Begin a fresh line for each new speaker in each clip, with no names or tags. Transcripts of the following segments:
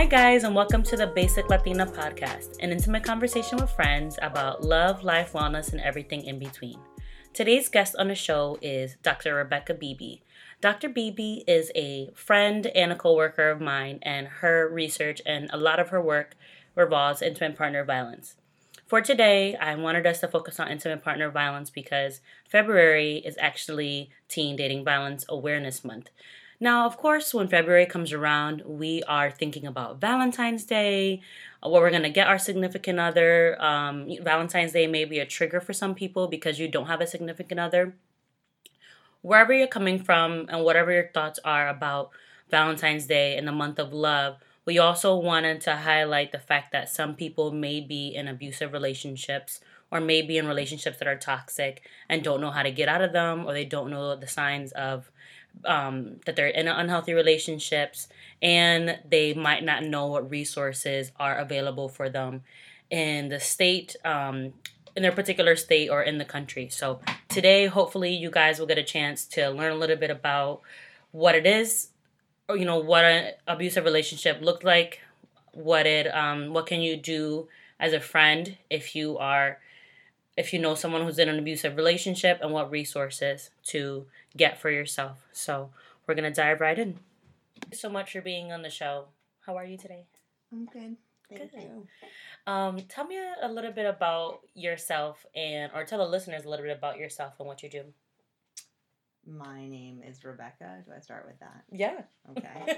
Hi, guys, and welcome to the Basic Latina Podcast, an intimate conversation with friends about love, life, wellness, and everything in between. Today's guest on the show is Dr. Rebecca Beebe. Dr. Beebe is a friend and a coworker of mine, and her research and a lot of her work revolves intimate partner violence. For today, I wanted us to focus on intimate partner violence because February is actually Teen Dating Violence Awareness Month. Now, of course, when February comes around, we are thinking about Valentine's Day, what we're going to get our significant other. Valentine's Day may be a trigger for some people because you don't have a significant other. Wherever you're coming from and whatever your thoughts are about Valentine's Day and the month of love, we also wanted to highlight the fact that some people may be in abusive relationships or may be in relationships that are toxic and don't know how to get out of them, or they don't know the signs of that they're in unhealthy relationships, and they might not know what resources are available for them in the state, in their particular state or in the country. So today, hopefully, you guys will get a chance to learn a little bit about what it is, or what an abusive relationship looked like, what can you do as a friend if you know someone who's in an abusive relationship, and what resources to get for yourself. So we're going to dive right in. Thank you so much for being on the show. How are you today?
I'm good. Thank you.
Tell me a little bit about yourself, or tell the listeners a little bit about yourself and what you do.
My name is Rebecca. Do I start with that?
Yeah.
Okay.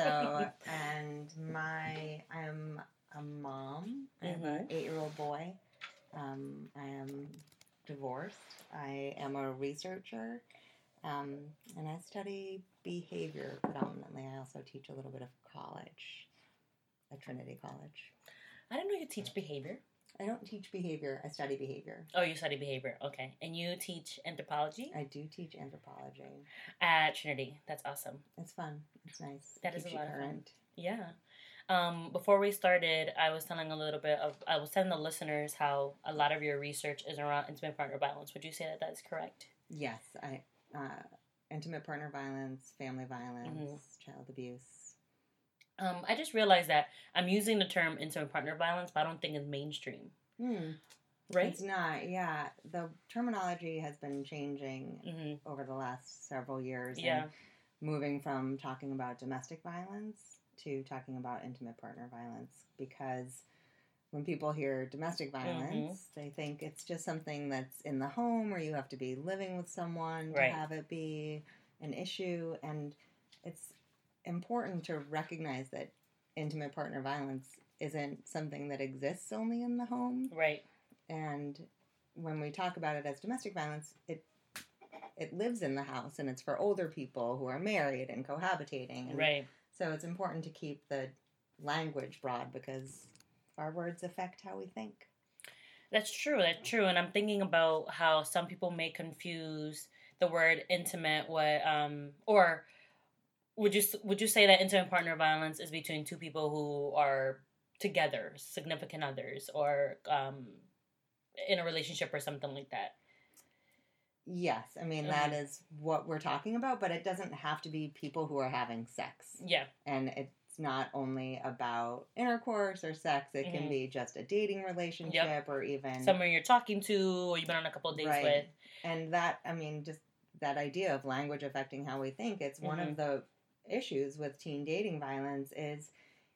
I'm a mom. I have an 8-year-old boy. I am divorced. I am a researcher, and I study behavior predominantly. I also teach a little bit of college at Trinity College.
I didn't know you teach behavior.
I don't teach behavior. I study behavior.
Oh, you study behavior. Okay. And you teach anthropology?
I do teach anthropology.
At Trinity. That's awesome.
It's fun. It's nice.
That is a lot of fun. Yeah.
Before
we started, I was telling the listeners how a lot of your research is around intimate partner violence. Would you say that that's correct?
Yes. Intimate partner violence, family violence, child abuse.
I just realized that I'm using the term intimate partner violence, but I don't think it's mainstream. Right?
It's not, yeah. The terminology has been changing over the last several years.
Yeah.
And moving from talking about domestic violence to talking about intimate partner violence, because when people hear domestic violence, they think it's just something that's in the home, or you have to be living with someone to have it be an issue. And it's important to recognize that intimate partner violence isn't something that exists only in the home.
Right.
And when we talk about it as domestic violence, it lives in the house, and it's for older people who are married and cohabitating. And
right.
So it's important to keep the language broad, because our words affect how we think.
That's true. And I'm thinking about how some people may confuse the word intimate or would you say that intimate partner violence is between two people who are together, significant others, or in a relationship or something like that?
Yes. I mean, that is what we're talking about, but it doesn't have to be people who are having sex.
Yeah.
And it's not only about intercourse or sex. It can be just a dating relationship, or even
someone you're talking to, or you've been on a couple of dates with.
And just that idea of language affecting how we think, it's one of the issues with teen dating violence is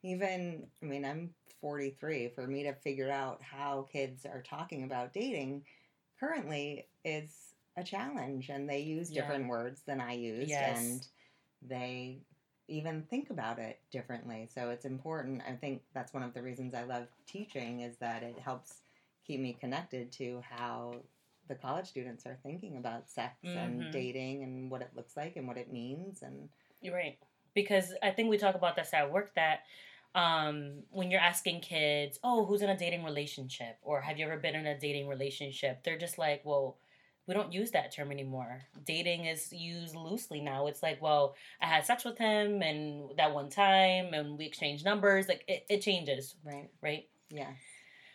I'm 43. For me to figure out how kids are talking about dating currently is a challenge, and they use different words than I used, and they even think about it differently. So it's important. I think that's one of the reasons I love teaching, is that it helps keep me connected to how the college students are thinking about sex and dating and what it looks like and what it means. And
you're right. Because I think we talk about this at work, that when you're asking kids, oh, who's in a dating relationship? Or have you ever been in a dating relationship? They're just like, well, we don't use that term anymore. Dating is used loosely now. It's like, well, I had sex with him and that one time and we exchanged numbers. Like, it changes.
Right.
Right?
Yeah.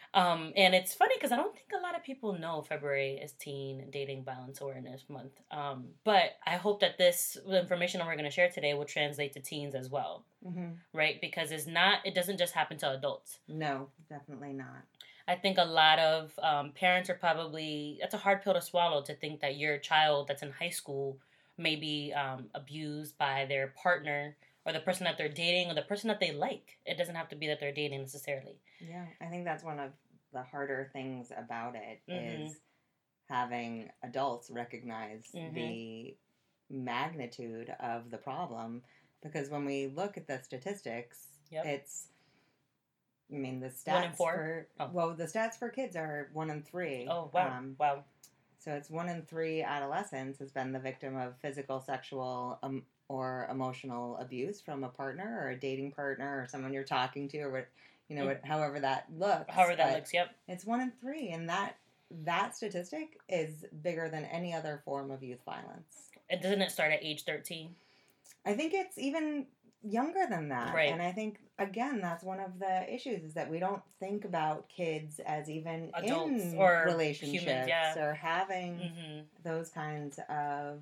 And it's funny because I don't think a lot of people know February is Teen Dating Violence Awareness Month. But I hope that the information that we're going to share today will translate to teens as well, right? Because it doesn't just happen to adults.
No, definitely not.
I think a lot of parents are that's a hard pill to swallow, to think that your child that's in high school may be abused by their partner or the person that they're dating or the person that they like. It doesn't have to be that they're dating necessarily.
Yeah, I think that's one of the harder things about it is having adults recognize the magnitude of the problem. Because when we look at the statistics, it's, I mean, the stats
1 in 4?
the stats for kids are 1 in 3.
Oh, wow. Wow.
So it's 1 in 3 adolescents has been the victim of physical, sexual, or emotional abuse from a partner or a dating partner or someone you're talking to, or however that looks.
However that looks, yep.
It's 1 in 3, and that statistic is bigger than any other form of youth violence.
And doesn't it start at age 13?
I think it's even younger than that.
Right.
And I think, again, that's one of the issues is that we don't think about kids as even
adults
in
or
relationships
humans,
or having those kinds of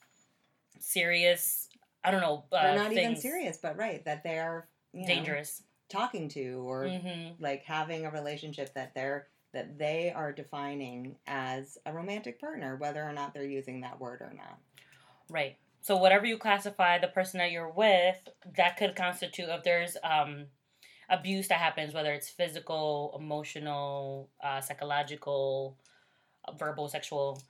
serious, I don't know,
they're not
things.
Even serious, but right, that they are
dangerous,
talking to or like having a relationship that they are defining as a romantic partner, whether or not they're using that word or not.
Right. So whatever you classify the person that you're with, that could constitute, if there's abuse that happens, whether it's physical, emotional, psychological, verbal, sexual,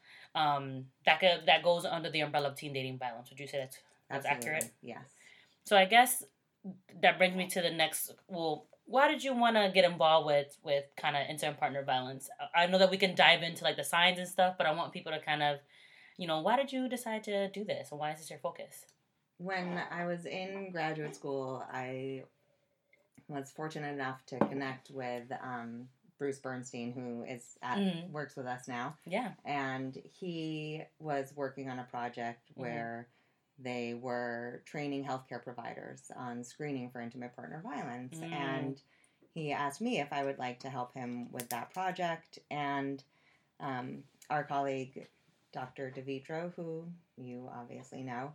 that goes under the umbrella of teen dating violence. Would you say that's accurate?
Yes.
So I guess that brings me to the next. Well, why did you want to get involved with kind of intimate partner violence? I know that we can dive into like the signs and stuff, but I want people to kind of, why did you decide to do this, and why is this your focus?
When I was in graduate school, I was fortunate enough to connect with Bruce Bernstein, who is works with us now.
Yeah.
And he was working on a project where they were training healthcare providers on screening for intimate partner violence. And he asked me if I would like to help him with that project. And our colleague, Dr. DeVitro, who you obviously know,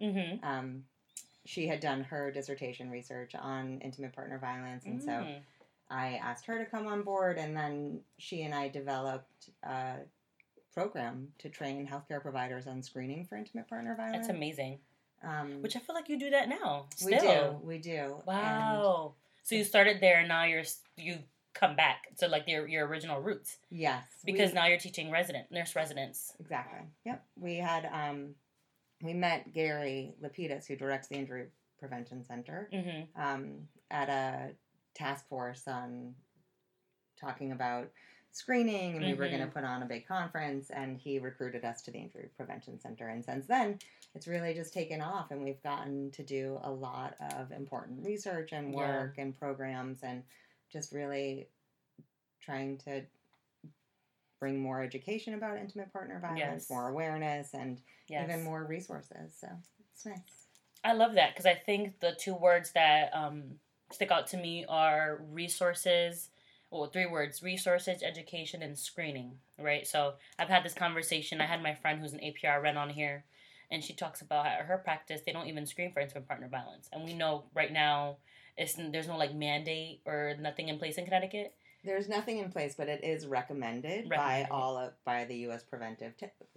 she had done her dissertation research on intimate partner violence. And so I asked her to come on board, and then she and I developed a program to train healthcare providers on screening for intimate partner violence.
That's amazing. Which I feel like you do that now.
We do.
Wow. So you started there, and now you've come back to like your original roots.
Yes.
Because now you're teaching nurse residents.
Exactly. Yep. We had we met Gary Lapidus, who directs the Injury Prevention Center, at a task force on talking about screening, and we were going to put on a big conference, and he recruited us to the Injury Prevention Center. And since then, it's really just taken off, and we've gotten to do a lot of important research and work and programs, and just really trying to bring more education about intimate partner violence, more awareness, and even more resources. So it's nice.
I love that, because I think the two words that stick out to me are resources. Well, 3 words: resources, education, and screening, right? So I've had this conversation. I had my friend who's an APRN on here, and she talks about how her practice, they don't even screen for intimate partner violence. And we know right now there's no like mandate or nothing in place in Connecticut.
There's nothing in place, but it is recommended. by the U.S. Preventive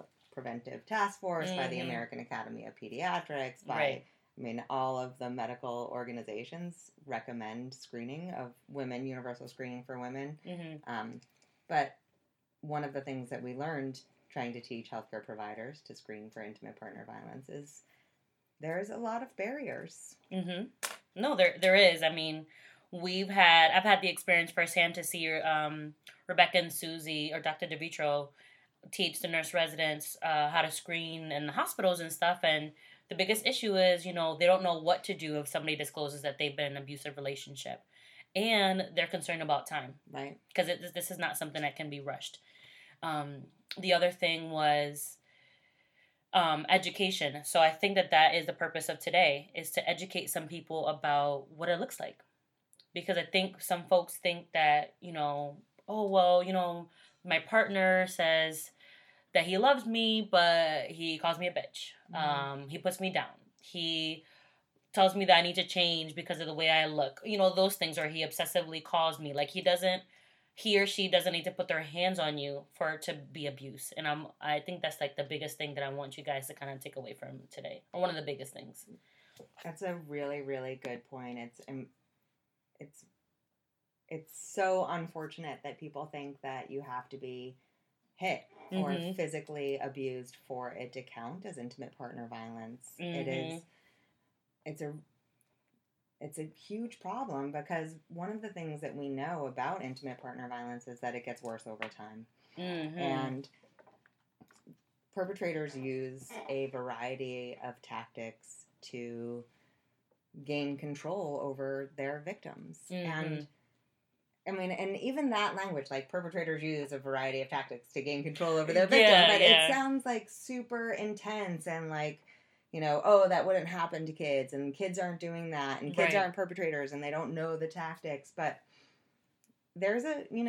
Task Force, by the American Academy of Pediatrics, all of the medical organizations recommend screening of women, universal screening for women. But one of the things that we learned trying to teach healthcare providers to screen for intimate partner violence is there's a lot of barriers.
No, there is. I mean, I've had the experience firsthand to see Rebecca and Susie, or Dr. DeVitro, teach the nurse residents how to screen in the hospitals and stuff. And the biggest issue is, they don't know what to do if somebody discloses that they've been in an abusive relationship. And they're concerned about time.
Right.
Because this is not something that can be rushed. The other thing was education. So I think that is the purpose of today, is to educate some people about what it looks like. Because I think some folks think that, oh, well, my partner says that he loves me, but he calls me a bitch. He puts me down. He tells me that I need to change because of the way I look. Those things, or he obsessively calls me. Like, he or she doesn't need to put their hands on you for it to be abuse. And I think that's like the biggest thing that I want you guys to kind of take away from today, or one of the biggest things.
That's a really, really good point. It's so unfortunate that people think that you have to be hit or physically abused for it to count as intimate partner violence. It's a huge problem, because one of the things that we know about intimate partner violence is that it gets worse over time. And perpetrators use a variety of tactics to gain control over their victims. And and even that language, like, perpetrators use a variety of tactics to gain control over their victim, but it sounds like super intense and like, oh, that wouldn't happen to kids, and kids aren't doing that, and kids aren't perpetrators, and they don't know the tactics. But there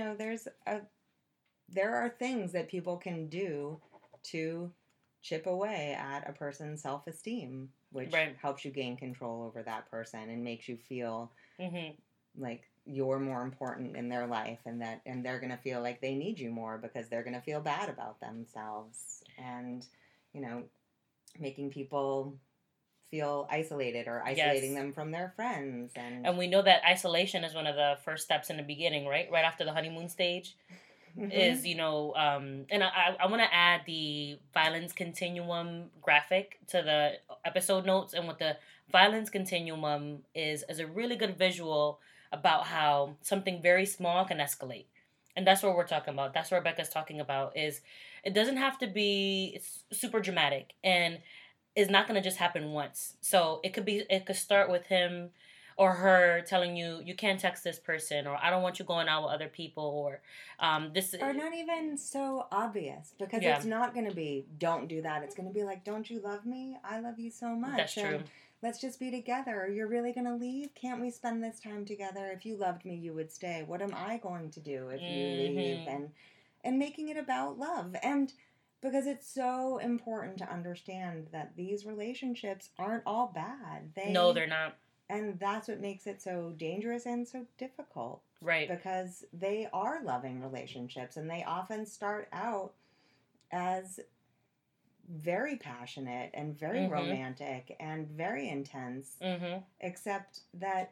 are things that people can do to chip away at a person's self-esteem, which helps you gain control over that person and makes you feel like you're more important in their life, and they're going to feel like they need you more because they're going to feel bad about themselves, and making people feel isolated, or isolating them from their friends.
And we know that isolation is one of the first steps in the beginning, right after the honeymoon stage. Is and I want to add the violence continuum graphic to the episode notes. And what the violence continuum is a really good visual about how something very small can escalate. And that's what we're talking about. That's what Rebecca's talking about. Is it doesn't have to be super dramatic, and it's not going to just happen once. So it could start with him or her telling you, you can't text this person, or I don't want you going out with other people, or this.
Or not even so obvious, because it's not going to be, don't do that. It's going to be like, don't you love me? I love you so much.
That's true.
And let's just be together. You're really going to leave? Can't we spend this time together? If you loved me, you would stay. What am I going to do if you leave? And making it about love. And because it's so important to understand that these relationships aren't all bad.
No, they're not.
And that's what makes it so dangerous and so difficult.
Right.
Because they are loving relationships, and they often start out as very passionate and very romantic and very intense, except that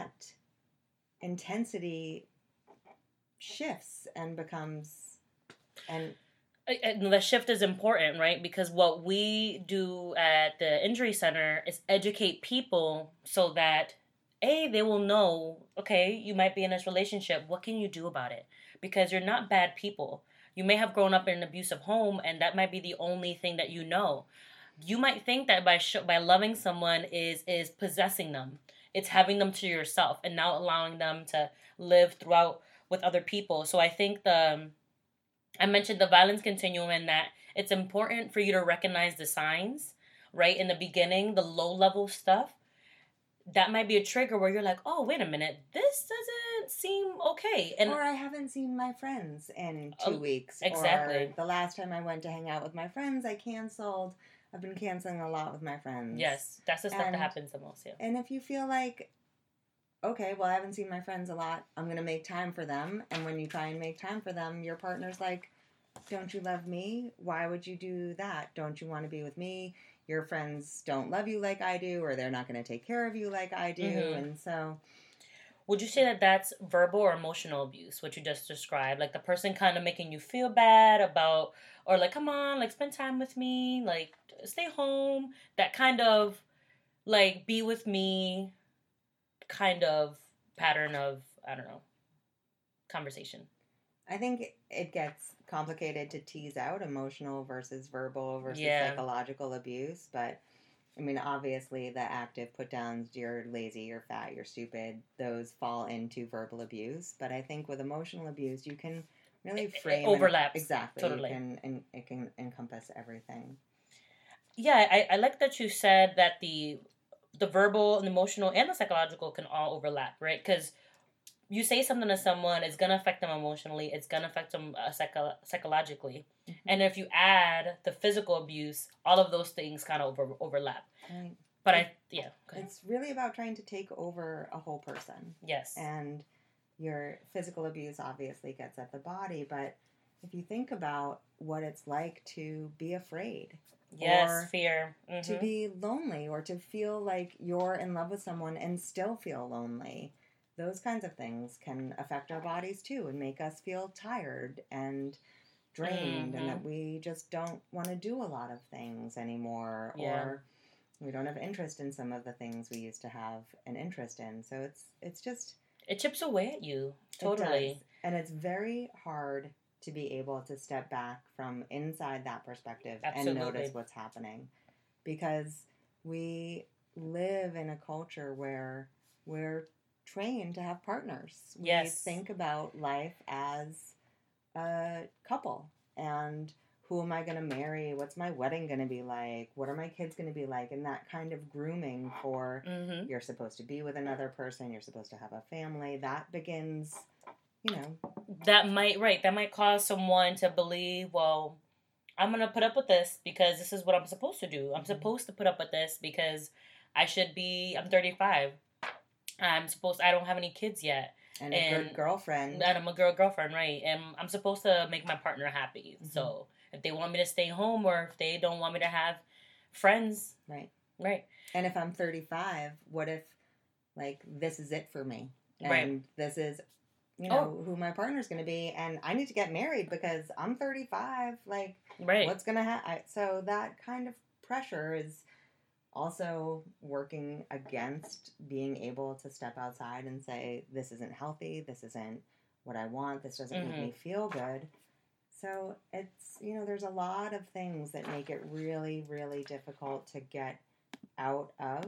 intensity shifts and becomes... And
the shift is important, right? Because what we do at the injury center is educate people so that, they will know, okay, you might be in this relationship. What can you do about it? Because you're not bad people. You may have grown up in an abusive home, and that might be the only thing that you know. You might think that by loving someone is possessing them. It's having them to yourself and now allowing them to live throughout with other people. So I think I mentioned the violence continuum, and that it's important for you to recognize the signs, right? In the beginning, the low-level stuff, that might be a trigger where you're like, oh, wait a minute, this doesn't seem okay.
Or I haven't seen my friends in 2 weeks.
Exactly.
Or the last time I went to hang out with my friends, I canceled. I've been canceling a lot with my friends.
Yes, that's the stuff that happens the most, yeah.
And if you feel like, okay, well, I haven't seen my friends a lot, I'm going to make time for them. And when you try and make time for them, your partner's like, don't you love me? Why would you do that? Don't you want to be with me? Your friends don't love you like I do, or they're not going to take care of you like I do. And so...
Would you say that that's verbal or emotional abuse, what you just described? Like the person kind of making you feel bad about, or like, come on, like spend time with me, like stay home, that kind of like be with me kind of pattern of, I don't know, conversation.
I think it gets complicated to tease out emotional versus verbal versus psychological abuse, but I mean, obviously the active put downs, you're lazy, you're fat, you're stupid, those fall into verbal abuse, but I think with emotional abuse, you can really frame...
It overlaps.
Exactly.
Totally.
It can encompass everything.
Yeah, I like that you said that the verbal and emotional and the psychological can all overlap, right? Because you say something to someone, it's going to affect them emotionally. It's going to affect them psychologically. Mm-hmm. And if you add the physical abuse, all of those things kind of overlap. Right. But
it's really about trying to take over a whole person.
Yes.
And your physical abuse obviously gets at the body, but if you think about what it's like to be afraid.
Yes, or fear.
Mm-hmm. To be lonely, or to feel like you're in love with someone and still feel lonely. Those kinds of things can affect our bodies too and make us feel tired and drained, and that we just don't want to do a lot of things anymore, or we don't have interest in some of the things we used to have an interest in. So it's just...
It chips away at you. Totally.
And it's very hard to be able to step back from inside that perspective and notice what's happening. Because we live in a culture where we're trained to have partners.
Yes.
We think about life as a couple. And who am I going to marry? What's my wedding going to be like? What are my kids going to be like? And that kind of grooming for you're supposed to be with another person. You're supposed to have a family. That begins...
that might cause someone to believe, well, I'm going to put up with this because this is what I'm supposed to do. I'm supposed to put up with this because I'm 35. I don't have any kids yet.
And a good girlfriend.
And I'm a girlfriend, right. And I'm supposed to make my partner happy. Mm-hmm. So if they want me to stay home, or if they don't want me to have friends.
Right.
Right.
And if I'm 35, what if, this is it for me? And this is... who my partner's going to be, and I need to get married because I'm 35. What's going to happen? So that kind of pressure is also working against being able to step outside and say, this isn't healthy, this isn't what I want, this doesn't make me feel good. So it's, there's a lot of things that make it really, really difficult to get out of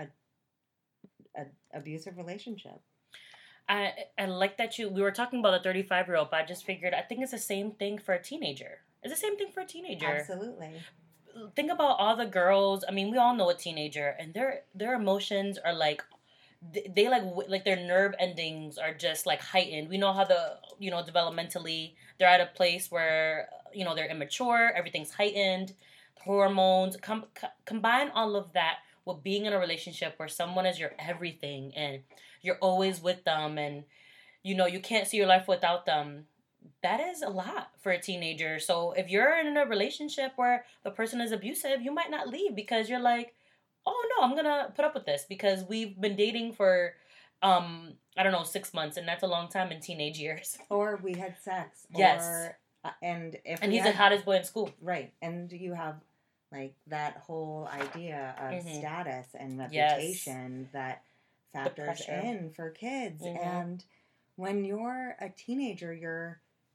a abusive relationship.
I like that we were talking about the 35-year-old, but I just figured, I think it's the same thing for a teenager. It's the same thing for a teenager.
Absolutely.
Think about all the girls. I mean, we all know a teenager, and their emotions are they their nerve endings are just heightened. We know how developmentally they're at a place where, they're immature, everything's heightened, hormones, combine all of that with being in a relationship where someone is your everything and you're always with them and, you can't see your life without them. That is a lot for a teenager. So if you're in a relationship where the person is abusive, you might not leave because you're like, oh no, I'm going to put up with this because we've been dating for, 6 months, and that's a long time in teenage years.
Or we had sex.
Yes.
And
he's the hottest boy in school.
Right. And you have that whole idea of status and reputation that factors in for kids. Mm-hmm. And when you're a teenager, you're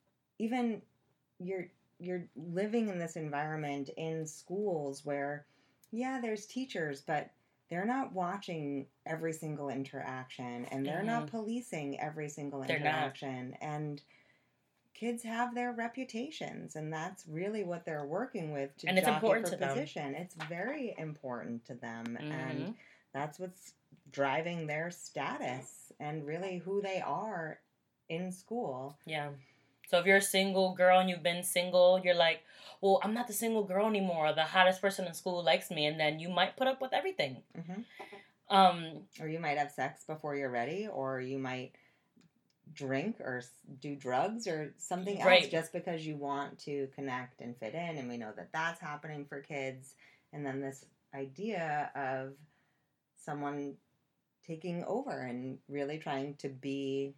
living in this environment in schools where, there's teachers, but they're not watching every single interaction, and they're not policing every single interaction. And kids have their reputations, and that's really what they're working with to jockey for position. It's very important to them, and that's what's driving their status and really who they are in school.
Yeah. So if you're a single girl and you've been single, you're like, well, I'm not the single girl anymore. The hottest person in school likes me, and then you might put up with everything.
Or you might have sex before you're ready, or you might drink or do drugs or something else just because you want to connect and fit in. And we know that that's happening for kids. And then this idea of someone taking over and really trying to be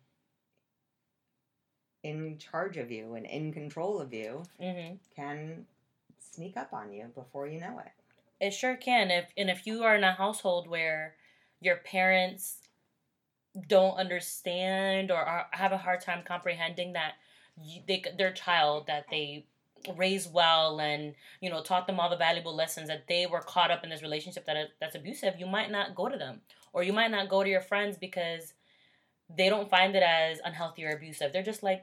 in charge of you and in control of you can sneak up on you before you know it.
It sure can. If you are in a household where your parents don't understand or have a hard time comprehending that their child, that they raised well and, taught them all the valuable lessons, that they were caught up in this relationship that's abusive, you might not go to them. Or you might not go to your friends because they don't find it as unhealthy or abusive. They're just like, girl,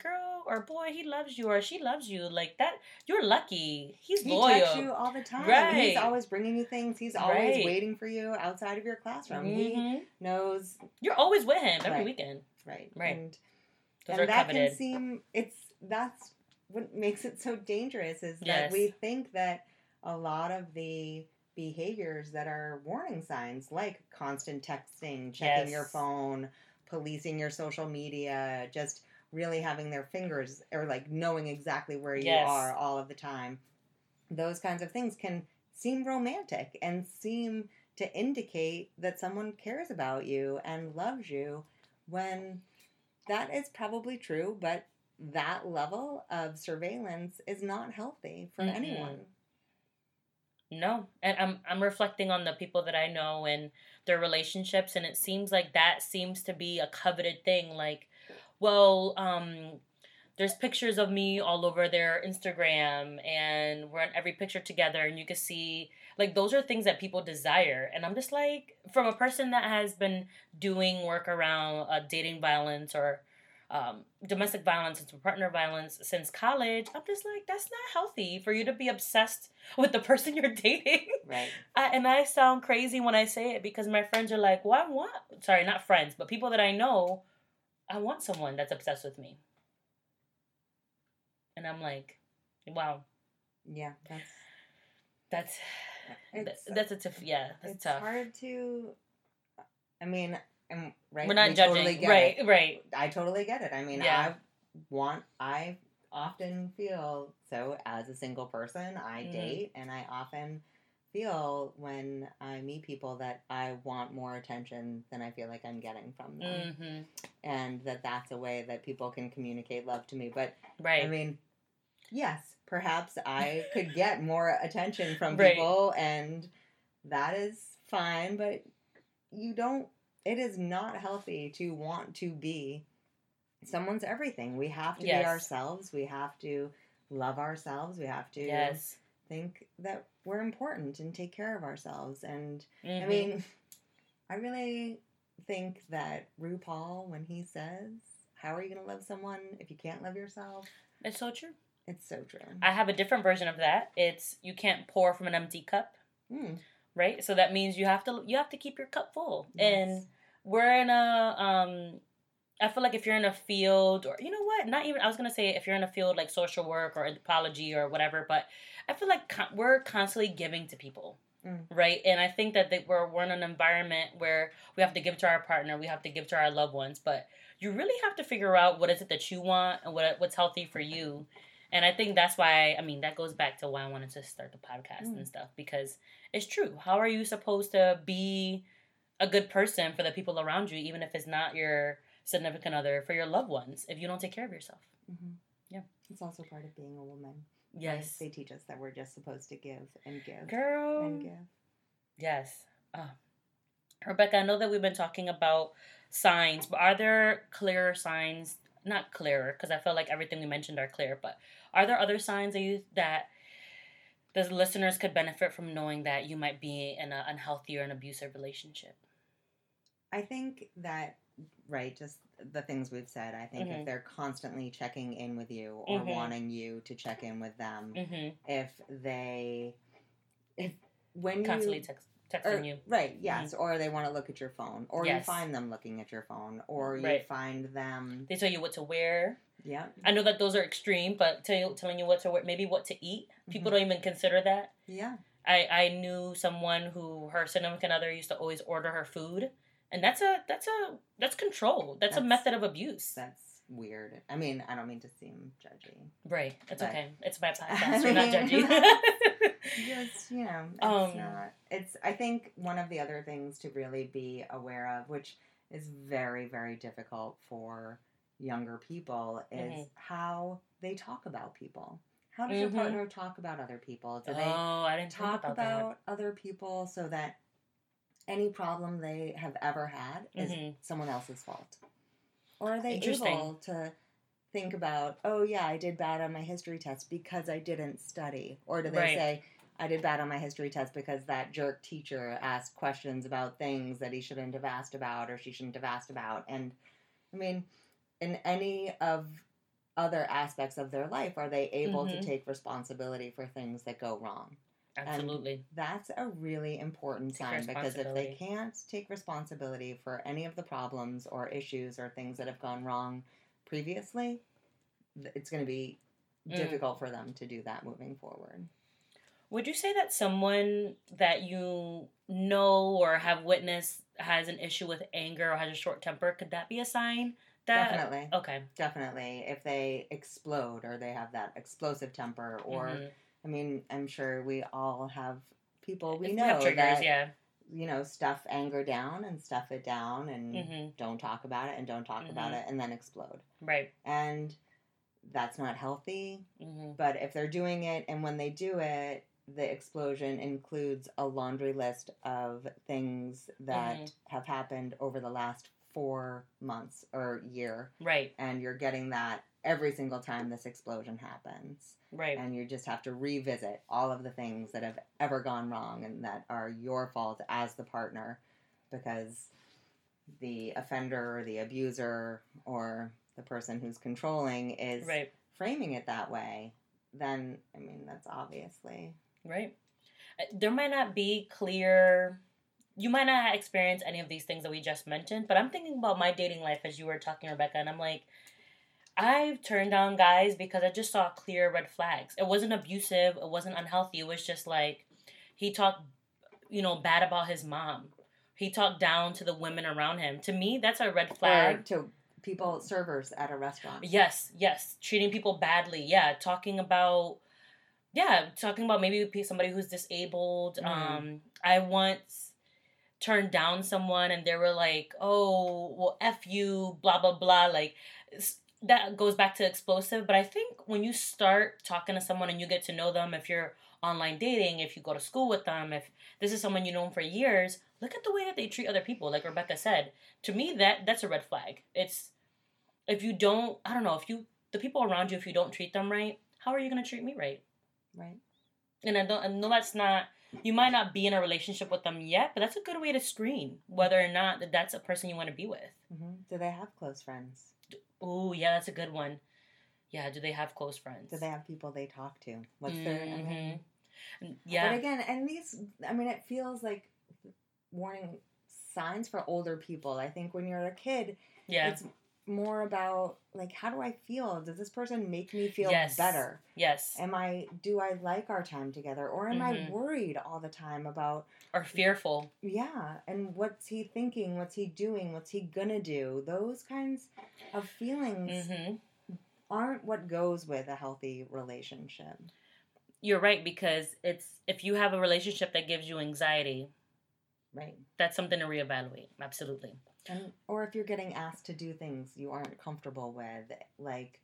or boy, he loves you or she loves you. Like that, you're lucky. He
loyal. He texts you all the time. Right. He's always bringing you things. He's always waiting for you outside of your classroom. He knows.
You're always with him every weekend.
Right.
Right.
And that coveted. Can seem, that's what makes it so dangerous is that we think that a lot of the behaviors that are warning signs, like constant texting, checking your phone, policing your social media, just really having their fingers or like knowing exactly where you are all of the time. Those kinds of things can seem romantic and seem to indicate that someone cares about you and loves you when that is probably true, but that level of surveillance is not healthy for anyone.
No, and I'm reflecting on the people that I know and their relationships, and it seems like that seems to be a coveted thing. Like, well, there's pictures of me all over their Instagram, and we're in every picture together, and you can see, like, those are things that people desire. And I'm just like, from a person that has been doing work around dating violence or domestic violence and partner violence since college, I'm just like, that's not healthy for you to be obsessed with the person you're dating.
Right.
And I sound crazy when I say it because my friends are like, well, sorry, not friends, but people that I know, I want someone that's obsessed with me. And I'm like, wow.
Yeah,
that's a tough, that's tough.
It's hard to, I mean, right?
We're not judging. Totally right.
I totally get it. I mean, I often feel so as a single person, I date, and I often feel when I meet people that I want more attention than I feel like I'm getting from them. And that's a way that people can communicate love to me. But, I mean, yes, perhaps I could get more attention from people, and that is fine, but it is not healthy to want to be someone's everything. We have to be ourselves. We have to love ourselves. We have to think that we're important and take care of ourselves. And I mean, I really think that RuPaul, when he says, how are you going to love someone if you can't love yourself?
It's so true.
It's so true.
I have a different version of that. It's you can't pour from an empty cup. Right? So that means you have to keep your cup full. And we're in I feel like if you're in a field, or, you know what, I was going to say if you're in a field like social work or anthropology or whatever, but I feel like we're constantly giving to people, right? And I think that we're in an environment where we have to give to our partner, we have to give to our loved ones, but you really have to figure out what is it that you want and what's healthy for you. And I think that's why, I mean, that goes back to why I wanted to start the podcast and stuff, because it's true. How are you supposed to be a good person for the people around you, even if it's not your significant other, for your loved ones, if you don't take care of yourself? Yeah.
It's also part of being a woman.
Yes.
Right? They teach us that we're just supposed to give and give.
Girl.
And give.
Yes. Rebecca, I know that we've been talking about signs, but are there clearer signs? Not clearer, because I feel like everything we mentioned are clear, but are there other signs that the listeners could benefit from knowing that you might be in an unhealthy or an abusive relationship?
I think that, just the things we've said, I think if they're constantly checking in with you or wanting you to check in with them, when
constantly texting you.
Right, yes. Or they want to look at your phone. Or you find them looking at your phone. Or you find them...
They tell you what to wear.
Yeah.
I know that those are extreme, but telling you what to wear, maybe what to eat. People don't even consider that.
Yeah.
I knew someone who her significant other used to always order her food. And that's control. That's a method of abuse.
That's weird. I mean, I don't mean to seem judgy.
Right. It's okay. It's my podcast. We're not judgy.
Just, it's not. I think one of the other things to really be aware of, which is very, very difficult for younger people, is how they talk about people. How does your partner talk about other people? Do they
I didn't
talk about other people so that any problem they have ever had is someone else's fault? Or are they able to think about, oh yeah, I did bad on my history test because I didn't study? Or do they say, I did bad on my history test because that jerk teacher asked questions about things that he shouldn't have asked about or she shouldn't have asked about? And I mean, in any of other aspects of their life? Are they able to take responsibility for things that go wrong?
Absolutely.
And that's a really important sign, because if they can't take responsibility for any of the problems or issues or things that have gone wrong previously, it's going to be difficult for them to do that moving forward.
Would you say that someone that you know or have witnessed has an issue with anger or has a short temper, could that be a sign?
Definitely.
Okay.
Definitely. If they explode or they have that explosive temper, or, I mean, I'm sure we all have people we know
triggers,
that, you know, stuff anger down and stuff it down and don't talk about it and don't talk about it and then explode.
Right.
And that's not healthy. But if they're doing it, and when they do it, the explosion includes a laundry list of things that have happened over the last 4 months or year.
Right.
And you're getting that every single time this explosion happens.
Right.
And you just have to revisit all of the things that have ever gone wrong and that are your fault as the partner, because the offender or the abuser or the person who's controlling is framing it that way. Then, I mean, that's obviously...
Right. There might not be clear... You might not experience any of these things that we just mentioned, but I'm thinking about my dating life as you were talking, Rebecca, and I'm like, I've turned down guys because I just saw clear red flags. It wasn't abusive. It wasn't unhealthy. It was just like, he talked, you know, bad about his mom. He talked down to the women around him. To me, that's a red flag.
Or to people, servers at a restaurant.
Yes. Treating people badly. Yeah. Talking about maybe somebody who's disabled. I once turned down someone and they were like, oh, well, F you, blah, blah, blah. Like, that goes back to explosive. But I think when you start talking to someone and you get to know them, if you're online dating, if you go to school with them, if this is someone you've known for years, look at the way that they treat other people. Like Rebecca said, to me, that's a red flag. It's, if you don't, I don't know, the people around you, if you don't treat them right, how are you going to treat me right?
Right.
And I know that's not, you might not be in a relationship with them yet, but that's a good way to screen whether or not that's a person you want to be with.
Do they have close friends?
Oh, yeah, that's a good one. Yeah, do they have close friends?
Do they have people they talk to? What's their... I mean, yeah. But again, and these, I mean, it feels like warning signs for older people. I think when you're a kid, it's more about, like, how do I feel? Does this person make me feel better?
Yes.
Do I like our time together? Or am I worried all the time about...
Or fearful.
Yeah. And what's he thinking? What's he doing? What's he gonna do? Those kinds of feelings aren't what goes with a healthy relationship.
You're right, because if you have a relationship that gives you anxiety...
Right.
That's something to reevaluate. Absolutely.
Or if you're getting asked to do things you aren't comfortable with, like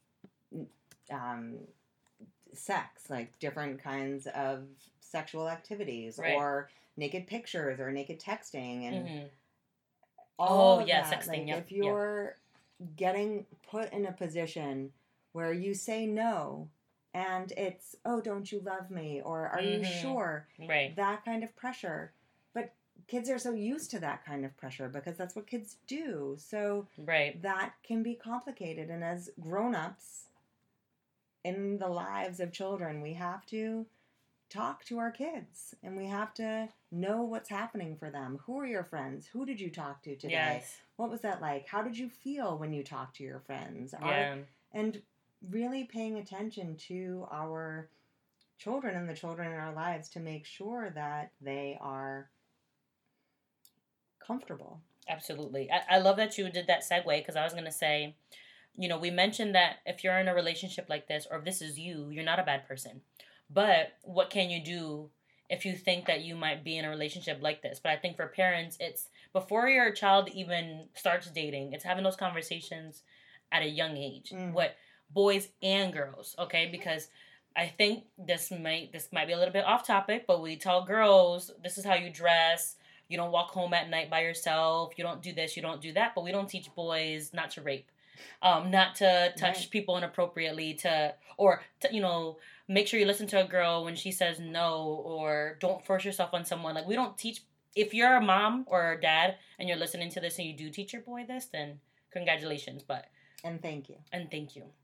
sex, like different kinds of sexual activities, or naked pictures or naked texting, and all of that.
Sexting.
Like, if you're getting put in a position where you say no, and it's, oh, don't you love me? Or are you sure?
Right.
That kind of pressure. But kids are so used to that kind of pressure because that's what kids do. So that can be complicated. And as grown-ups in the lives of children, we have to talk to our kids. And we have to know what's happening for them. Who are your friends? Who did you talk to today?
Yes.
What was that like? How did you feel when you talked to your friends? And really paying attention to our children and the children in our lives to make sure that they are comfortable.
Absolutely. I love that you did that segue, because I was going to say, you know, we mentioned that if you're in a relationship like this, or if this is you're not a bad person. But what can you do if you think that you might be in a relationship like this? But I think for parents, it's before your child even starts dating, it's having those conversations at a young age. What boys and girls, okay? Because I think this might be a little bit off topic, but we tell girls, this is how you dress. You don't walk home at night by yourself. You don't do this. You don't do that. But we don't teach boys not to rape, not to touch people inappropriately, you know, make sure you listen to a girl when she says no, or don't force yourself on someone. Like, we don't teach. If you're a mom or a dad and you're listening to this and you do teach your boy this, then congratulations. And thank you.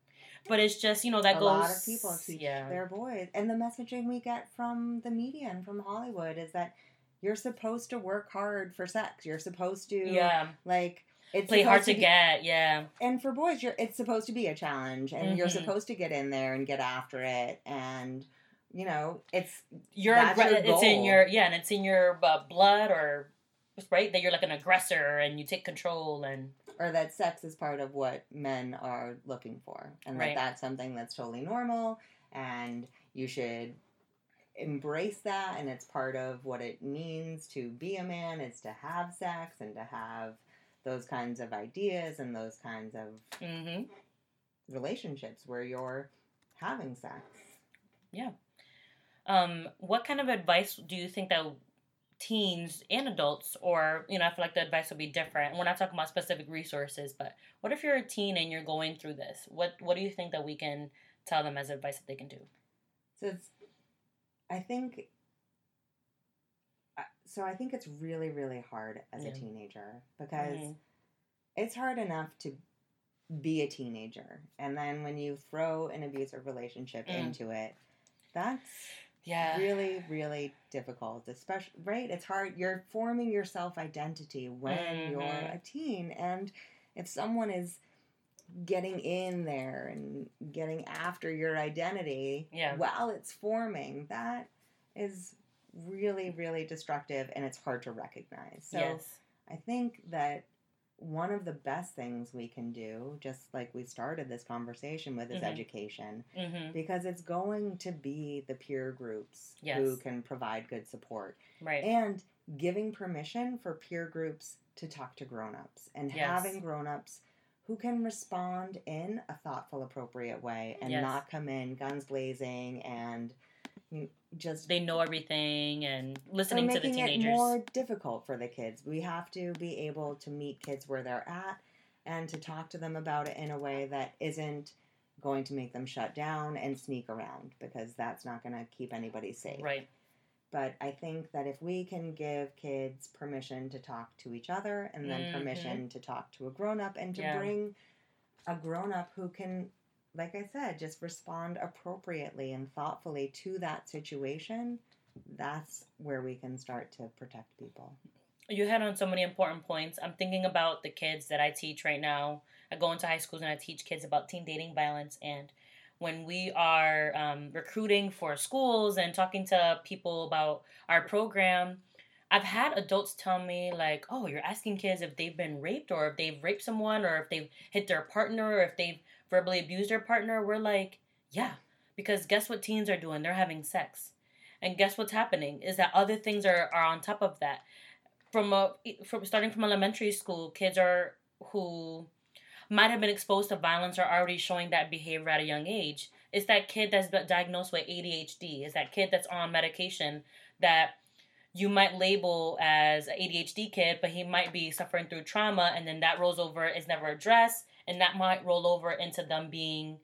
But it's just, that
a
goes...
lot of people teach their boys. And the messaging we get from the media and from Hollywood is that you're supposed to work hard for sex. You're supposed to, it's
play hard to get, yeah.
And for boys, it's supposed to be a challenge. And you're supposed to get in there and get after it. And, it's your goal.
It's in your, and it's in your blood or, right? That you're like an aggressor and you take control and...
Or that sex is part of what men are looking for. And that's something that's totally normal. And you should embrace that. And it's part of what it means to be a man, is to have sex and to have those kinds of ideas and those kinds of relationships where you're having sex.
Yeah. What kind of advice do you think that teens and adults, or, I feel like the advice will be different. We're not talking about specific resources, but what if you're a teen and you're going through this? What do you think that we can tell them as advice that they can do?
I think it's really, really hard as a teenager, because it's hard enough to be a teenager. And then when you throw an abusive relationship into it, that's really, really difficult. Especially, right? It's hard. You're forming your self-identity when you're a teen. And if someone is getting in there and getting after your identity while it's forming, that is really, really destructive, and it's hard to recognize. So I think that one of the best things we can do, just like we started this conversation with, is education. Because it's going to be the peer groups who can provide good support.
Right.
And giving permission for peer groups to talk to grown-ups, and having grown-ups who can respond in a thoughtful, appropriate way, and not come in guns blazing and just...
They know everything, and listening to the teenagers.
Making it more difficult for the kids. We have to be able to meet kids where they're at and to talk to them about it in a way that isn't going to make them shut down and sneak around, because that's not going to keep anybody safe.
Right.
But I think that if we can give kids permission to talk to each other, and then permission to talk to a grown-up, and to bring a grown-up who can, like I said, just respond appropriately and thoughtfully to that situation, that's where we can start to protect people.
You hit on so many important points. I'm thinking about the kids that I teach right now. I go into high schools and I teach kids about teen dating violence. And when we are recruiting for schools and talking to people about our program, I've had adults tell me, like, oh, you're asking kids if they've been raped, or if they've raped someone, or if they've hit their partner, or if they've verbally abused their partner. We're like, yeah, because guess what teens are doing? They're having sex. And guess what's happening is that other things are on top of that. Starting from elementary school, kids who might have been exposed to violence are already showing that behavior at a young age. It's that kid that's diagnosed with ADHD. It's that kid that's on medication that you might label as an ADHD kid, but he might be suffering through trauma, and then that rolls over, is never addressed, and that might roll over into them being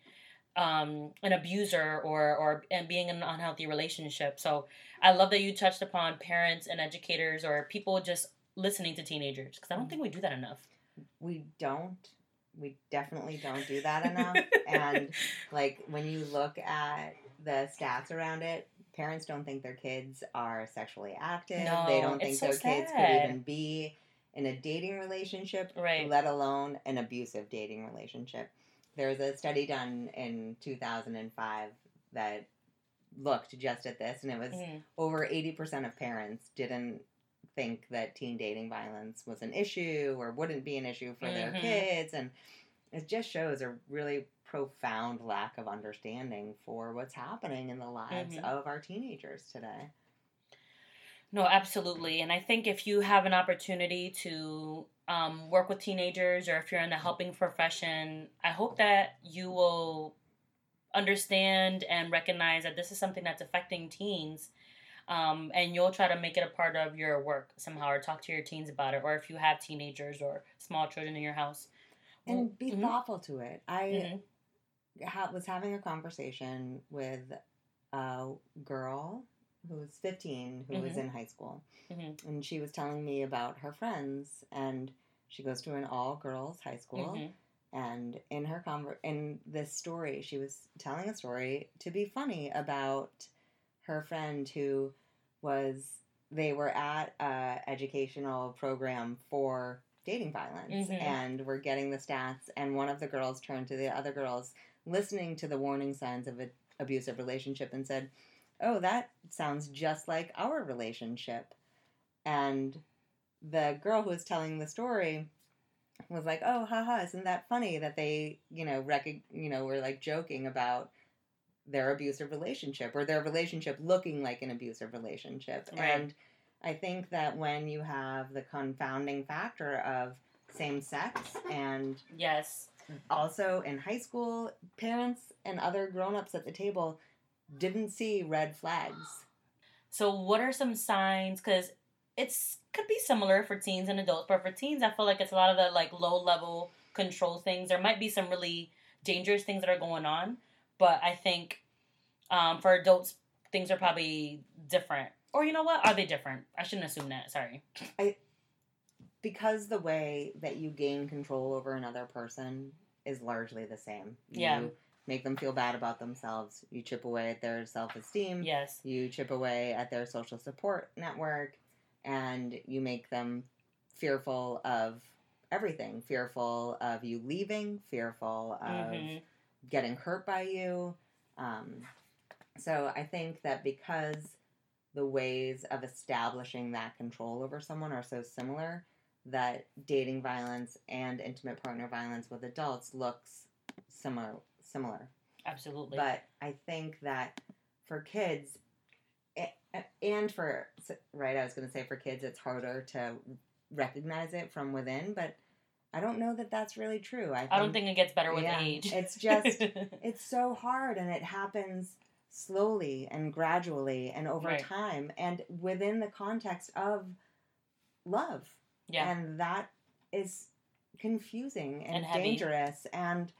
an abuser or being in an unhealthy relationship. So I love that you touched upon parents and educators, or people just listening to teenagers, because I don't think we do that enough.
We don't. We definitely don't do that enough. And like, when you look at the stats around it, parents don't think their kids are sexually active.
No,
they don't think
so
their kids could even be in a dating relationship, let alone an abusive dating relationship. There was a study done in 2005 that looked just at this, and it was over 80% of parents didn't think that teen dating violence was an issue or wouldn't be an issue for their kids. And it just shows a really profound lack of understanding for what's happening in the lives of our teenagers today.
No, absolutely. And I think if you have an opportunity to work with teenagers, or if you're in the helping profession, I hope that you will understand and recognize that this is something that's affecting teens. And you'll try to make it a part of your work somehow, or talk to your teens about it, or if you have teenagers or small children in your house.
And be thoughtful to it. I was having a conversation with a girl who was 15, who was in high school. And she was telling me about her friends, and she goes to an all-girls high school. And in this story, she was telling a story to be funny about her friend who they were at a educational program for dating violence, and were getting the stats, and one of the girls turned to the other girls listening to the warning signs of an abusive relationship and said, "Oh, that sounds just like our relationship." And the girl who was telling the story was like, "Oh, haha, isn't that funny that they, were like joking about their abusive relationship, or their relationship looking like an abusive relationship." Right. And I think that when you have the confounding factor of same sex, and
yes,
also in high school, parents and other grown-ups at the table didn't see red flags.
So what are some signs? Because could be similar for teens and adults, but for teens, I feel like it's a lot of the like low-level control things. There might be some really dangerous things that are going on, but I think for adults, things are probably different. Or you know what? Are they different? I shouldn't assume that. Sorry.
Because the way that you gain control over another person is largely the same.
You
make them feel bad about themselves. You chip away at their self-esteem.
Yes.
You chip away at their social support network. And you make them fearful of everything. Fearful of you leaving. Fearful of getting hurt by you. So I think that because the ways of establishing that control over someone are so similar, that dating violence and intimate partner violence with adults looks similar.
Absolutely.
But I think that for kids, and for kids, it's harder to recognize it from within, but I don't know that that's really true. I
don't think it gets better with age.
It's just, it's so hard, and it happens slowly and gradually and over time, and within the context of love. Yeah. And that is confusing and dangerous, and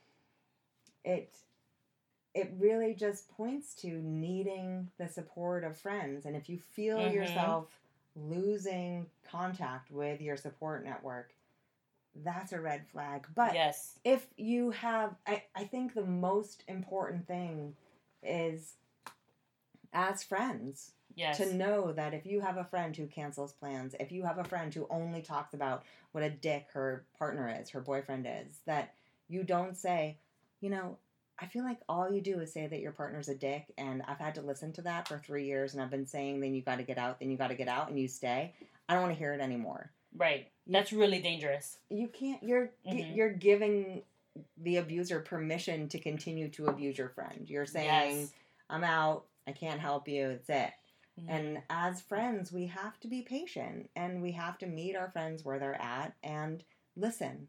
it really just points to needing the support of friends. And if you feel yourself losing contact with your support network, that's a red flag. But if you have, I think the most important thing is, as friends, to know that if you have a friend who cancels plans, if you have a friend who only talks about what a dick her partner is, her boyfriend is, that you don't say, I feel like all you do is say that your partner's a dick, and I've had to listen to that for 3 years, and I've been saying, then you got to get out, and you stay. I don't want to hear it anymore.
Right. That's really dangerous.
You can't, you're giving the abuser permission to continue to abuse your friend. You're saying, I'm out, I can't help you, that's it. And as friends, we have to be patient, and we have to meet our friends where they're at and listen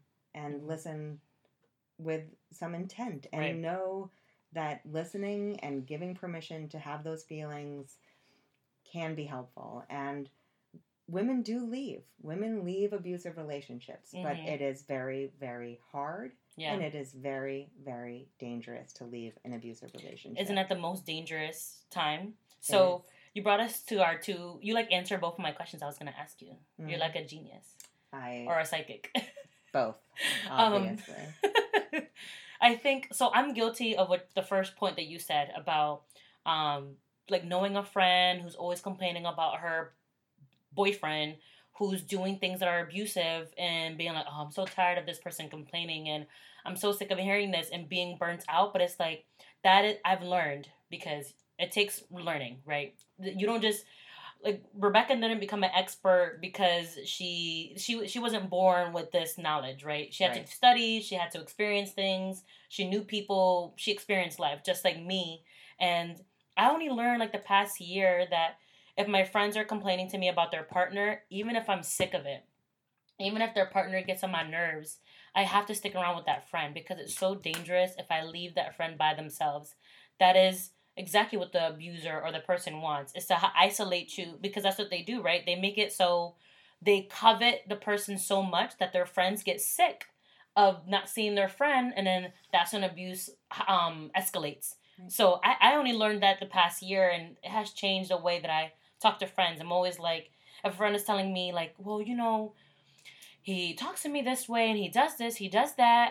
with some intent, and know that listening and giving permission to have those feelings can be helpful. And women do leave. Women leave abusive relationships, but it is very, very hard. Yeah. And it is very, very dangerous to leave an abusive relationship.
Isn't that the most dangerous time? So you brought us to our two... You, answered both of my questions I was going to ask you. You're like a genius. Or a psychic.
Both, obviously.
I think... So I'm guilty of the first point that you said about, knowing a friend who's always complaining about her boyfriend who's doing things that are abusive, and being like, oh, I'm so tired of this person complaining, and I'm so sick of hearing this, and being burnt out. But it's like, I've learned, because it takes learning, right? You don't just, Rebecca didn't become an expert because she wasn't born with this knowledge, right? She had to study, she had to experience things, she knew people, she experienced life, just like me. And I only learned, the past year, that if my friends are complaining to me about their partner, even if I'm sick of it, even if their partner gets on my nerves, I have to stick around with that friend, because it's so dangerous if I leave that friend by themselves. That is exactly what the abuser or the person wants, is to isolate you, because that's what they do, right? They make it so they covet the person so much that their friends get sick of not seeing their friend, and then that's when abuse escalates. So I only learned that the past year, and it has changed the way that I talk to friends. I'm always if a friend is telling me, well, he talks to me this way, and he does this, he does that,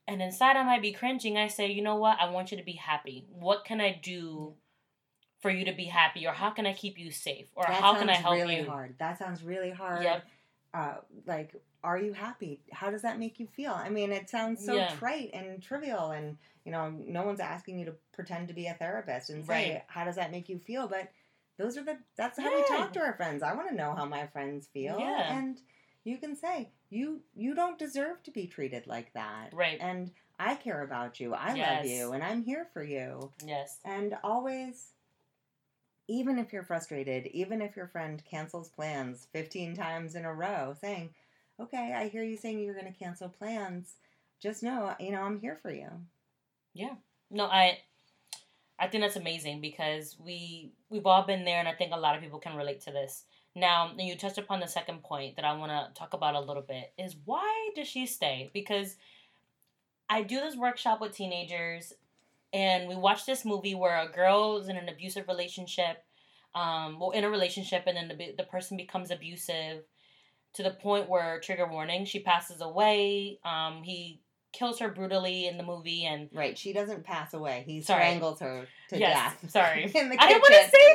And inside I might be cringing. I say, you know what? I want you to be happy. What can I do for you to be happy? Or how can I keep you safe? Or how can I help
really
you?
Hard. That sounds really hard.
Yep.
Like, are you happy? How does that make you feel? I mean, it sounds so trite and trivial, and, you know, no one's asking you to pretend to be a therapist and say, how does that make you feel? But that's how we talk to our friends. I want to know how my friends feel.
Yeah.
And you can say, you don't deserve to be treated like that.
Right.
And I care about you. I love you. And I'm here for you.
Yes.
And always, even if you're frustrated, even if your friend cancels plans 15 times in a row, saying, okay, I hear you saying you're going to cancel plans. Just know, you know, I'm here for you.
Yeah. No, I think that's amazing because we've all been there, and I think a lot of people can relate to this. Now, and you touched upon the second point that I want to talk about a little bit, is why does she stay? Because I do this workshop with teenagers, and we watch this movie where a girl is in an abusive relationship, in a relationship, and then the person becomes abusive to the point where, trigger warning, she passes away. He kills her brutally in the movie, and
right, she doesn't pass away. He strangles her to death.
Sorry,
in the
I didn't want to say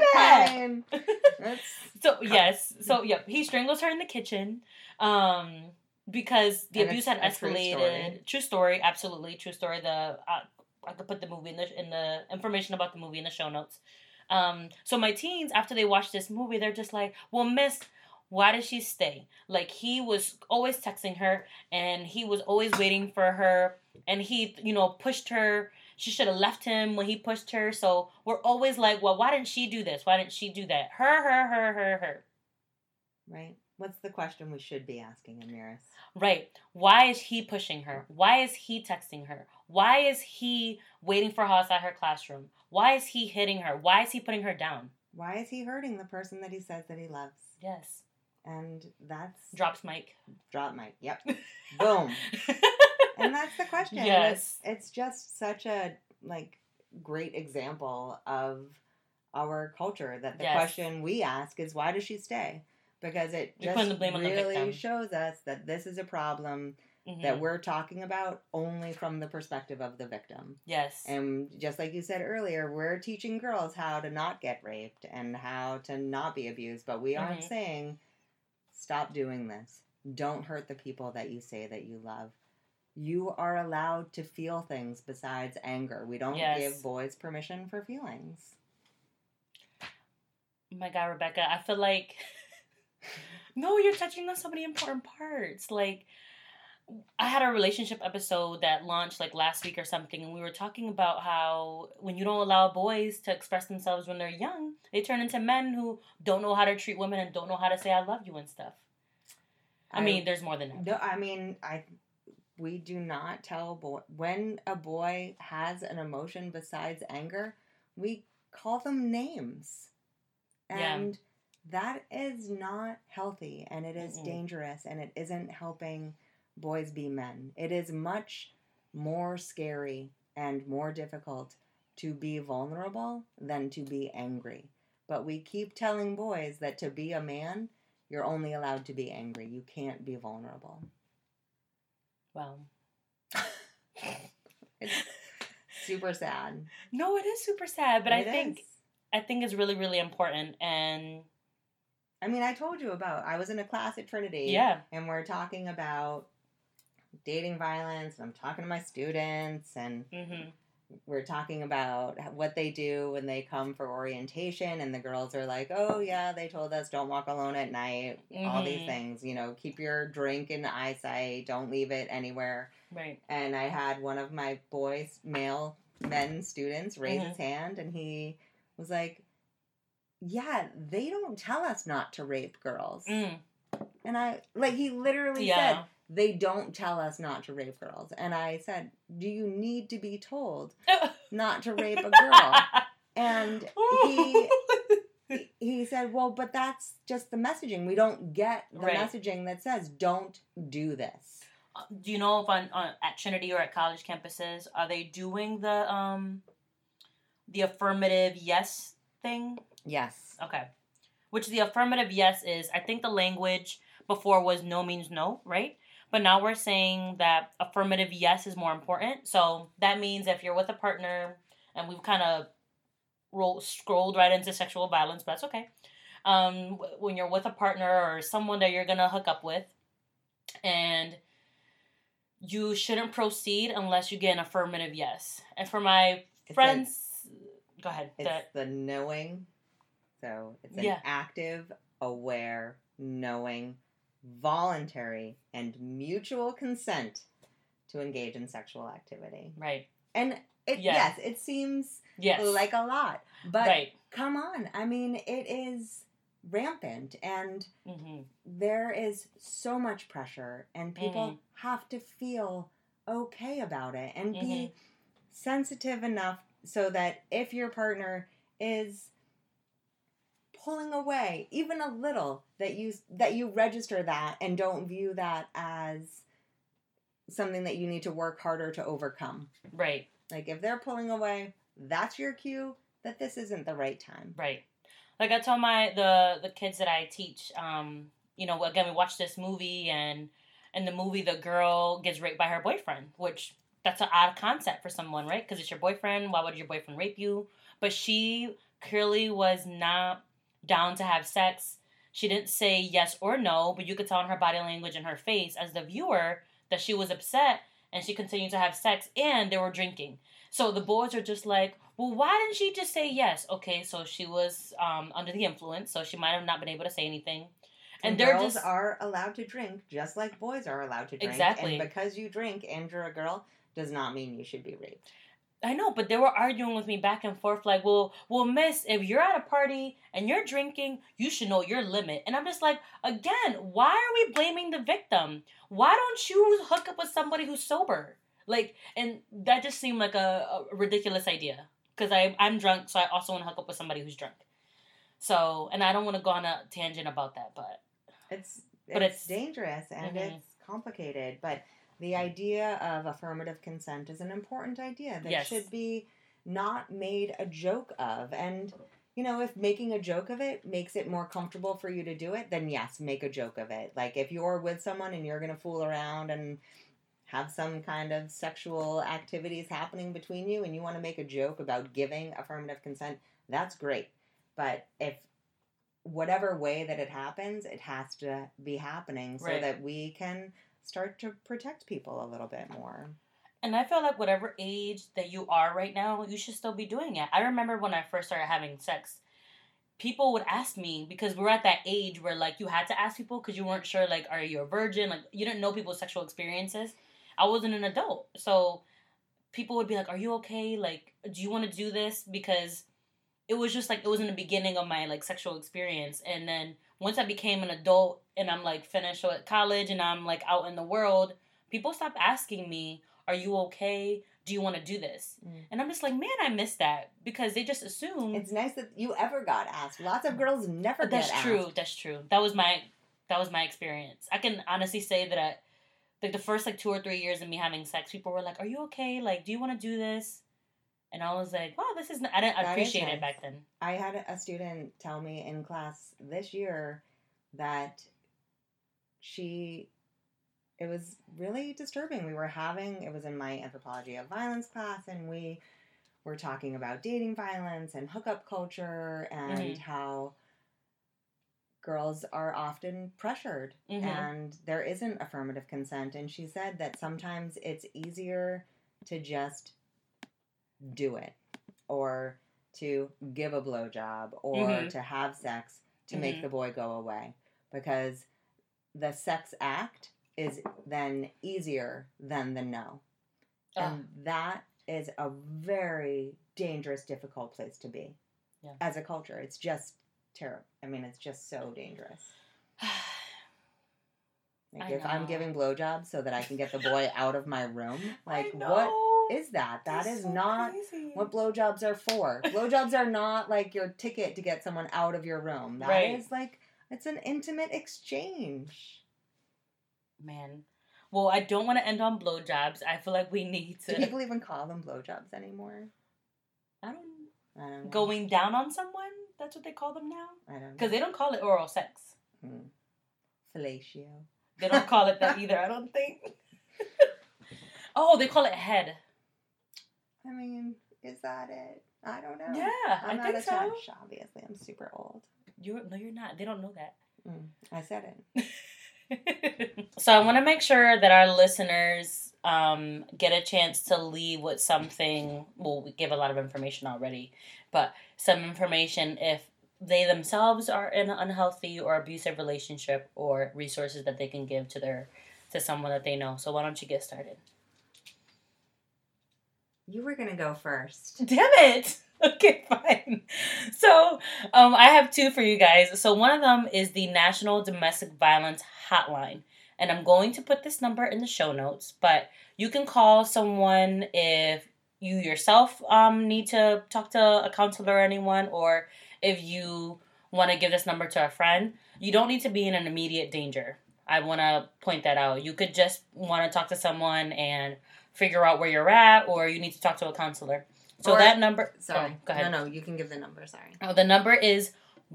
that.
He strangles her in the kitchen, because the abuse had escalated. True story, absolutely true story. I could put the movie in the information about the movie in the show notes. So my teens, after they watch this movie, they're just like, well, miss, why did she stay? Like, he was always texting her, and he was always waiting for her, and he, you know, pushed her. She should have left him when he pushed her. So we're always like, well, why didn't she do this? Why didn't she do that? Her.
Right. What's the question we should be asking, Amiris?
Right. Why is he pushing her? Why is he texting her? Why is he waiting for her outside her classroom? Why is he hitting her? Why is he putting her down?
Why is he hurting the person that he says that he loves?
Yes.
And that's...
Drops mic.
Drop mic. Yep. Boom. And that's the question.
Yes.
It's just such a, like, great example of our culture that the question we ask is, why does she stay? Because it just really shows us that this is a problem that we're talking about only from the perspective of the victim.
Yes.
And just like you said earlier, we're teaching girls how to not get raped and how to not be abused, but we aren't saying, stop doing this. Don't hurt the people that you say that you love. You are allowed to feel things besides anger. We don't give boys permission for feelings.
Oh my God, Rebecca, I feel like... No, you're touching on so many important parts. Like, I had a relationship episode that launched like last week or something, and we were talking about how when you don't allow boys to express themselves when they're young, they turn into men who don't know how to treat women and don't know how to say I love you and stuff. I mean, there's more than that.
No, I mean, we do not tell when a boy has an emotion besides anger, we call them names. And that is not healthy, and it is dangerous, and it isn't helping boys be men. It is much more scary and more difficult to be vulnerable than to be angry. But we keep telling boys that to be a man, you're only allowed to be angry. You can't be vulnerable.
Wow.
It's super sad.
No, it is super sad, but I think it's really, really important. And
I mean, I told you I was in a class at Trinity.
Yeah.
And we're talking about dating violence, and I'm talking to my students, and we're talking about what they do when they come for orientation, and the girls are like, oh yeah, they told us don't walk alone at night, all these things, you know, keep your drink in eyesight, don't leave it anywhere.
Right.
And I had one of my men students raise his hand, and he was like, yeah, they don't tell us not to rape girls. And he literally said, they don't tell us not to rape girls. And I said, do you need to be told not to rape a girl? And he said, well, but that's just the messaging. We don't get the messaging that says, don't do this.
Do you know if at Trinity or at college campuses, are they doing the affirmative yes thing?
Yes.
Okay. Which the affirmative yes is, I think the language before was no means no, right? But now we're saying that affirmative yes is more important. So that means if you're with a partner, and we've kind of scrolled right into sexual violence, but that's okay. When you're with a partner or someone that you're gonna hook up with, and you shouldn't proceed unless you get an affirmative yes. And for my friends, go ahead.
It's the knowing. So it's an active, aware, knowing, voluntary, and mutual consent to engage in sexual activity.
Right.
And it seems like a lot. But come on. I mean, it is rampant, and there is so much pressure, and people have to feel okay about it and be sensitive enough so that if your partner is pulling away even a little, that you register that and don't view that as something that you need to work harder to overcome.
Right.
Like, if they're pulling away, that's your cue that this isn't the right time.
Right. Like I tell the kids that I teach, again, we watched this movie, and in the movie, the girl gets raped by her boyfriend, which that's an odd concept for someone, right? Because it's your boyfriend. Why would your boyfriend rape you? But she clearly was not down to have sex. She didn't say yes or no, but you could tell in her body language and her face as the viewer that she was upset, and she continued to have sex, and they were drinking. So the boys are just like, well, why didn't she just say yes? Okay, so she was under the influence, so she might have not been able to say anything.
And girls are allowed to drink just like boys are allowed to drink.
Exactly.
And because you drink and you're a girl does not mean you should be raped.
I know, but they were arguing with me back and forth like, well, miss, if you're at a party and you're drinking, you should know your limit. And I'm just like, again, why are we blaming the victim? Why don't you hook up with somebody who's sober? Like, and that just seemed like a ridiculous idea. Because I'm drunk, so I also want to hook up with somebody who's drunk. So, and I don't want to go on a tangent about that, but
it's dangerous and it's complicated. But the idea of affirmative consent is an important idea that should be not made a joke of. And, if making a joke of it makes it more comfortable for you to do it, then yes, make a joke of it. Like, if you're with someone and you're going to fool around and have some kind of sexual activities happening between you and you want to make a joke about giving affirmative consent, that's great. But if whatever way that it happens, it has to be happening so that we can start to protect people a little bit more.
And I feel like whatever age that you are right now, you should still be doing it. I remember when I first started having sex, people would ask me, because we're at that age where, like, you had to ask people because you weren't sure, like, are you a virgin? Like, you didn't know people's sexual experiences. I wasn't an adult. So people would be like, are you okay? Like, do you want to do this? Because it was just, like, it was in the beginning of my, like, sexual experience. And then once I became an adult and I'm, like, finished with college and I'm, like, out in the world, people stopped asking me, are you okay? Do you want to do this? And I'm just like, man, I miss that, because they just assume.
It's nice that you ever got asked. Lots of girls never get asked.
That's true. That was my experience. I can honestly say that like the first 2 or 3 years of me having sex, people were like, are you okay? Like, do you want to do this? And I was like, wow, this is I didn't appreciate it back then.
I had a student tell me in class this year that it was really disturbing. It was in my anthropology of violence class, and we were talking about dating violence and hookup culture and how girls are often pressured and there isn't affirmative consent. And she said that sometimes it's easier to just do it, or to give a blowjob, or to have sex to make the boy go away, because the sex act is then easier than the no. And that is a very dangerous, difficult place to be as a culture. It's just terrible. I mean, it's just so dangerous. Like, if I'm giving blowjobs so that I can get the boy out of my room, like, what is that? That is so not crazy. What blowjobs are for. Blowjobs are not like your ticket to get someone out of your room. That is like, it's an intimate exchange.
Man. Well, I don't want to end on blowjobs. I feel like we need to...
Do people even call them blowjobs anymore?
I don't know. Going down on someone? That's what they call them now?
I don't know.
Because they don't call it oral sex.
Fellatio.
They don't call it that either, I don't think. Oh, they call it head.
I mean, is that it? I don't know.
Yeah,
I'm
I
not
think so.
attached, obviously. I'm super old.
No, you're not. They don't know that.
I said it.
So I want to make sure that our listeners get a chance to leave with something. Well, we give a lot of information already, but some information if they themselves are in an unhealthy or abusive relationship, or resources that they can give to someone that they know. So why don't you get started?
You were going to go first.
Damn it! Okay, fine. So, I have two for you guys. So one of them is the National Domestic Violence Hotline. And I'm going to put this number in the show notes. But you can call someone if you yourself need to talk to a counselor or anyone. Or if you want to give this number to a friend. You don't need to be in an immediate danger. I want to point that out. You could just want to talk to someone and figure out where you're at. Or you need to talk to a counselor. So that number...
Sorry.
Oh, go ahead.
No, you can give the number. Sorry.
Oh, the number is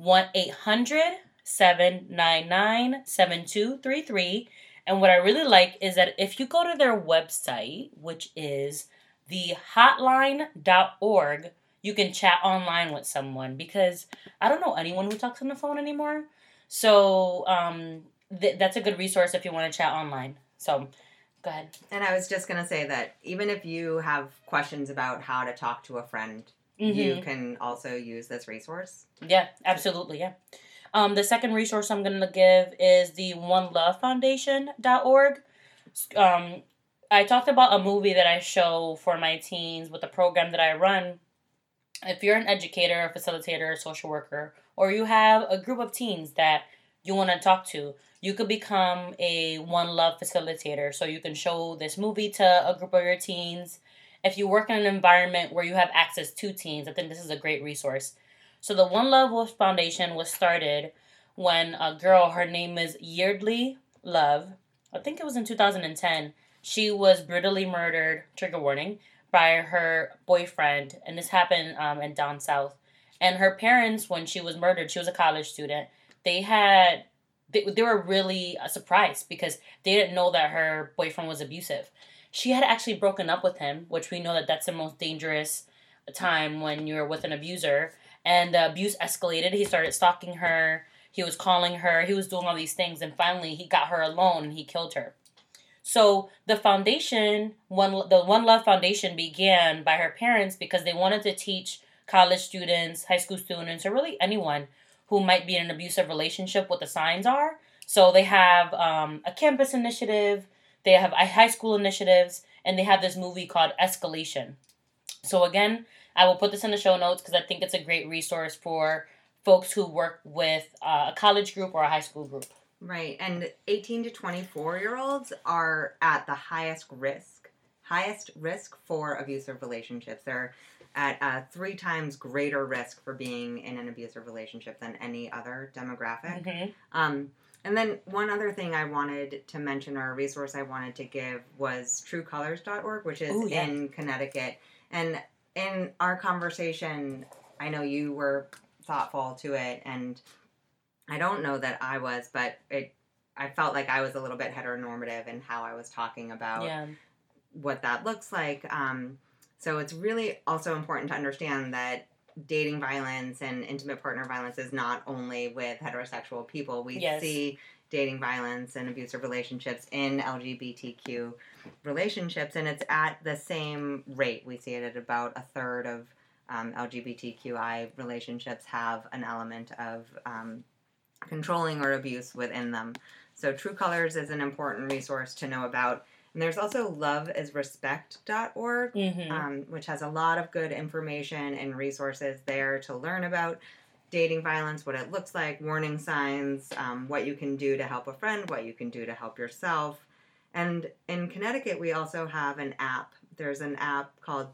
1-800-799-7233. And what I really like is that if you go to their website, which is thehotline.org, you can chat online with someone. Because I don't know anyone who talks on the phone anymore. So that's a good resource if you want to chat online. So... Go ahead.
And I was just going to say that even if you have questions about how to talk to a friend, you can also use this resource.
Yeah, absolutely, yeah. The second resource I'm going to give is the OneLoveFoundation.org. I talked about a movie that I show for my teens with a program that I run. If you're an educator, a facilitator, a social worker, or you have a group of teens that you want to talk to, you could become a One Love facilitator. So you can show this movie to a group of your teens. If you work in an environment where you have access to teens, I think this is a great resource. So the One Love Foundation was started when a girl, her name is Yeardley Love, I think it was in 2010, she was brutally murdered, trigger warning, by her boyfriend. And this happened in down south. And her parents, when she was murdered, she was a college student, they were really surprised because they didn't know that her boyfriend was abusive. She had actually broken up with him, which we know that that's the most dangerous time when you're with an abuser. And the abuse escalated. He started stalking her. He was calling her. He was doing all these things. And finally, he got her alone and he killed her. So the foundation, the One Love Foundation, began by her parents because they wanted to teach college students, high school students, or really anyone who might be in an abusive relationship what the signs are. So they have a campus initiative, they have high school initiatives, and they have this movie called Escalation. So again, I will put this in the show notes because I think it's a great resource for folks who work with a college group or a high school group.
Right, and 18 to 24-year-olds are at the highest risk for abusive relationships. They're at a 3 times greater risk for being in an abusive relationship than any other demographic. Mm-hmm. And then one other thing I wanted to mention, or a resource I wanted to give, was truecolors.org, which is in Connecticut. And in our conversation, I know you were thoughtful to it, and I don't know that I was, but I felt like I was a little bit heteronormative in how I was talking about what that looks like. So it's really also important to understand that dating violence and intimate partner violence is not only with heterosexual people. We see dating violence and abusive relationships in LGBTQ relationships, and it's at the same rate. We see it at about a third of LGBTQI relationships have an element of controlling or abuse within them. So True Colors is an important resource to know about. And there's also loveisrespect.org, which has a lot of good information and resources there to learn about dating violence, what it looks like, warning signs, what you can do to help a friend, what you can do to help yourself. And in Connecticut, we also have an app. There's an app called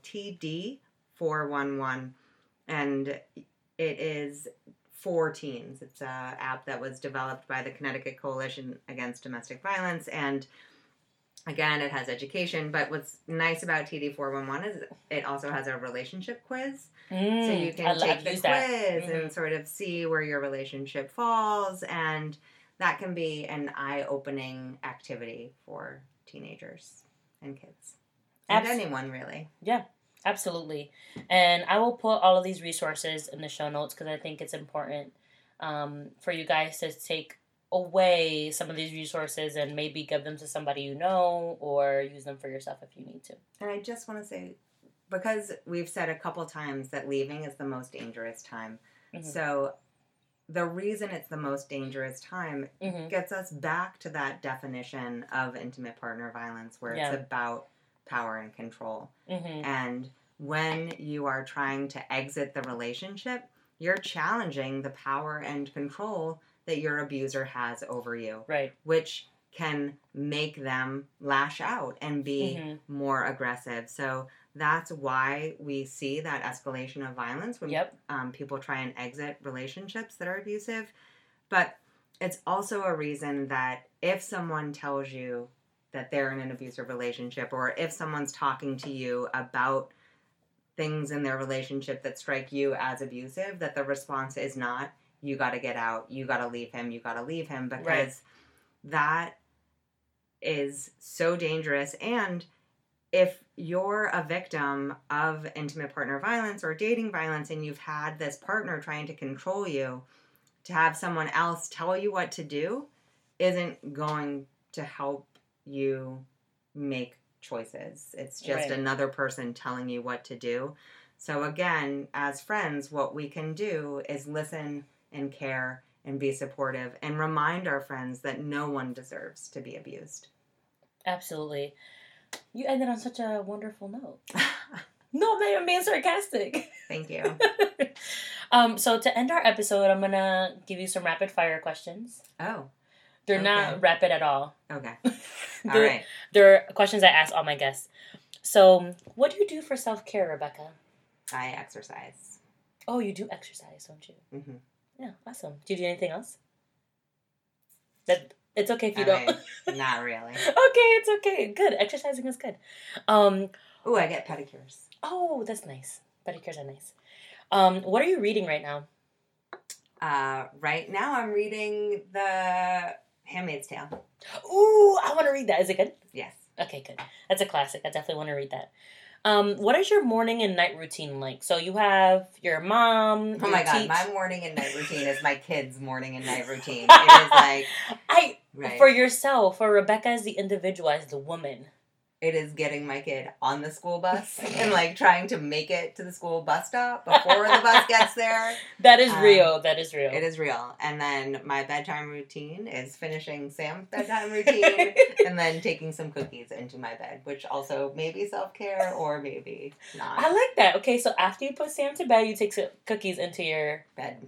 TD411, and it is for teens. It's an app that was developed by the Connecticut Coalition Against Domestic Violence, and again, it has education, but what's nice about TD411 is it also has a relationship quiz. So you can take the quiz and sort of see where your relationship falls, and that can be an eye-opening activity for teenagers and kids. And anyone, really.
Yeah, absolutely. And I will put all of these resources in the show notes because I think it's important for you guys to take away some of these resources and maybe give them to somebody you know or use them for yourself if you need to.
And I just want to say, because we've said a couple times that leaving is the most dangerous time. Mm-hmm. So the reason it's the most dangerous time gets us back to that definition of intimate partner violence where it's about power and control. Mm-hmm. And when you are trying to exit the relationship, you're challenging the power and control that your abuser has over you. Right. Which can make them lash out and be more aggressive. So that's why we see that escalation of violence when people try and exit relationships that are abusive. But it's also a reason that if someone tells you that they're in an abusive relationship, or if someone's talking to you about things in their relationship that strike you as abusive, that the response is not, you got to get out, you got to leave him, because that is so dangerous. And if you're a victim of intimate partner violence or dating violence and you've had this partner trying to control you, to have someone else tell you what to do isn't going to help you make choices. It's just another person telling you what to do. So again, as friends, what we can do is listen and care and be supportive and remind our friends that no one deserves to be abused.
Absolutely. You ended on such a wonderful note. No, I'm being sarcastic.
Thank you.
So to end our episode, I'm going to give you some rapid fire questions.
Oh.
They're not rapid at all.
Okay. All right.
They're questions I ask all my guests. So, what do you do for self-care, Rebecca?
I exercise.
Oh, you do exercise, don't you? Mm-hmm. Yeah, awesome. Do you do anything else? It's okay if you don't.
Not really.
Okay, it's okay. Good. Exercising is good.
Oh, I get pedicures.
Oh, that's nice. Pedicures are nice. What are you reading right now?
Right now I'm reading The Handmaid's Tale.
Ooh, I want to read that. Is it good?
Yes.
Okay, good. That's a classic. I definitely want to read that. What is your morning and night routine like? So you have your mom.
Oh my God, my morning and night routine is my kids' morning and night routine. It is like
for yourself, for Rebecca as the individual, as the woman.
It is getting my kid on the school bus and like trying to make it to the school bus stop before the bus gets there.
That is real. That is real.
It is real. And then my bedtime routine is finishing Sam's bedtime routine and then taking some cookies into my bed, which also may be self-care or maybe not.
I like that. Okay, so after you put Sam to bed, you take some cookies into your
bed.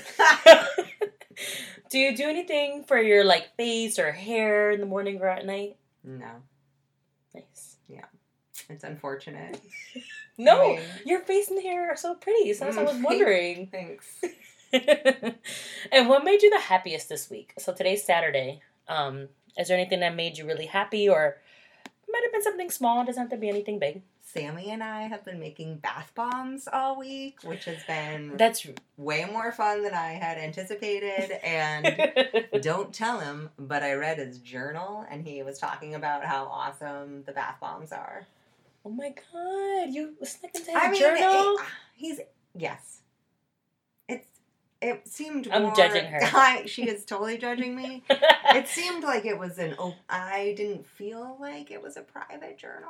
Do you do anything for your like face or hair in the morning or at night?
No.
Nice.
Yeah. It's unfortunate.
No, your face and hair are so pretty. So I was wondering.
Thanks.
And what made you the happiest this week? So today's Saturday. Is there anything that made you really happy, or it might have been something small? It doesn't have to be anything big.
Sammy and I have been making bath bombs all week, which has been way more fun than I had anticipated. And don't tell him, but I read his journal, and he was talking about how awesome the bath bombs are.
Oh my God, you snuck into his journal?
Yes. It seemed
I'm judging her.
She is totally judging me. It seemed like it was I didn't feel like it was a private journal.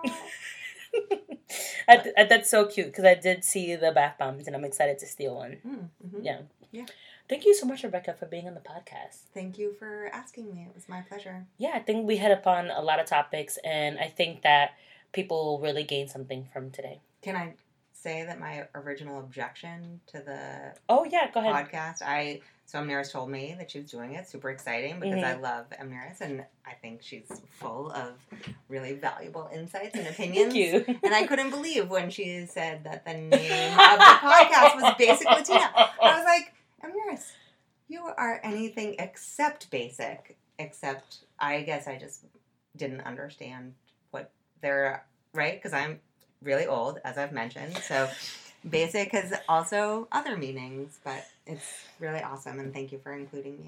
That's so cute because I did see the bath bombs and I'm excited to steal one. Mm-hmm. Yeah. Thank you so much, Rebecca, for being on the podcast.
Thank you for asking me. It was my pleasure.
Yeah, I think we hit upon a lot of topics, and I think that people will really gain something from today.
Can I say that my original objection to the
go ahead.
podcast, so Amneris told me that she was doing it. Super exciting because I love Amneris and I think she's full of really valuable insights and opinions.
Thank you.
And I couldn't believe when she said that the name of the podcast was Basic Latina. I was like, Amneris, you are anything except basic. Except, I guess I just didn't understand what they're, right? Because I'm really old, as I've mentioned. So basic has also other meanings, but it's really awesome, and thank you for including me in it.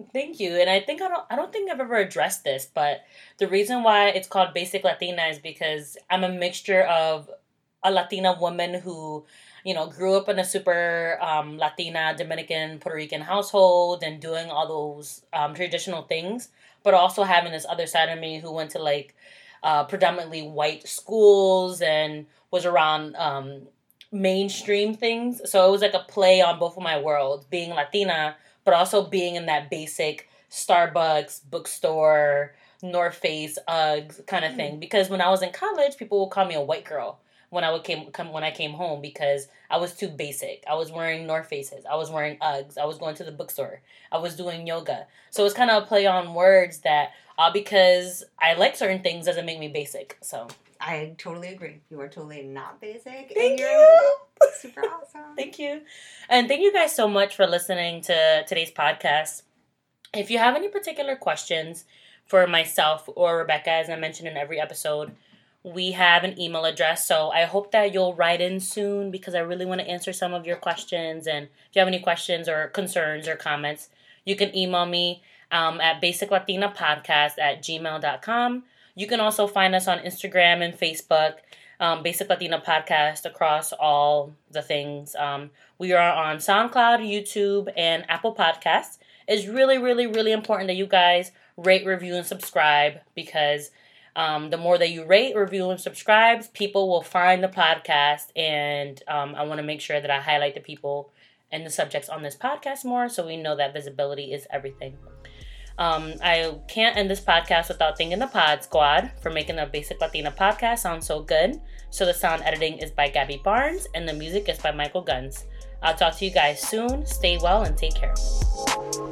Thank you. And I don't think I've ever addressed this, but the reason why it's called Basic Latina is because I'm a mixture of a Latina woman who, grew up in a super Latina, Dominican, Puerto Rican household and doing all those traditional things, but also having this other side of me who went to predominantly white schools and was around mainstream things. So it was like a play on both of my worlds, being Latina, but also being in that basic Starbucks, bookstore, North Face, Uggs kind of thing. Because when I was in college, people would call me a white girl when I came home because I was too basic. I was wearing North Faces. I was wearing Uggs. I was going to the bookstore. I was doing yoga. So it's kind of a play on words that because I like certain things doesn't make me basic. So
I totally agree. You are totally not basic.
Thank you.
Super awesome.
Thank you. And thank you guys so much for listening to today's podcast. If you have any particular questions for myself or Rebecca, as I mentioned in every episode, we have an email address. So I hope that you'll write in soon because I really want to answer some of your questions. And if you have any questions or concerns or comments, you can email me at basiclatinapodcast@gmail.com. You can also find us on Instagram and Facebook, Basic Latina Podcast, across all the things. We are on SoundCloud, YouTube, and Apple Podcasts. It's really, really, really important that you guys rate, review, and subscribe because the more that you rate, review, and subscribe, people will find the podcast. And I want to make sure that I highlight the people and the subjects on this podcast more so we know that visibility is everything. I can't end this podcast without thanking the Pod Squad for making the Basic Latina podcast sound so good. So the sound editing is by Gabby Barnes and the music is by Michael Guns. I'll talk to you guys soon. Stay well and take care.